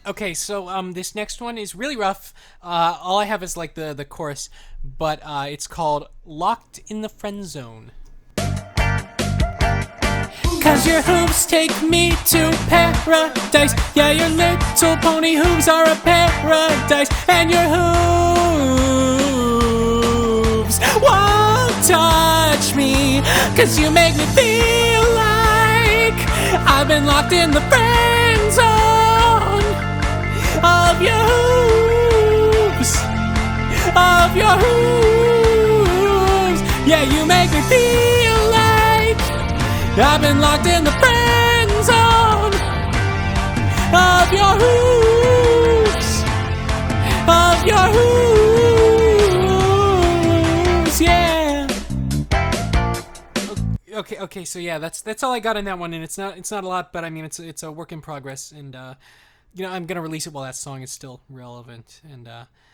Okay, so this next one is really rough. All I have is like the chorus, but it's called "Locked in the Friend Zone." Cause your hooves take me to paradise. Yeah, your little pony hooves are a paradise. And your hooves won't touch me. Cause you make me feel like I've been locked in the friend zone of your hooves. Of your hooves. Yeah, you make me feel like I've been locked in the friend zone of your hooves, of your hooves, yeah. Okay. So yeah, that's all I got in that one, and it's not a lot, but I mean it's a work in progress, and I'm gonna release it while that song is still relevant, and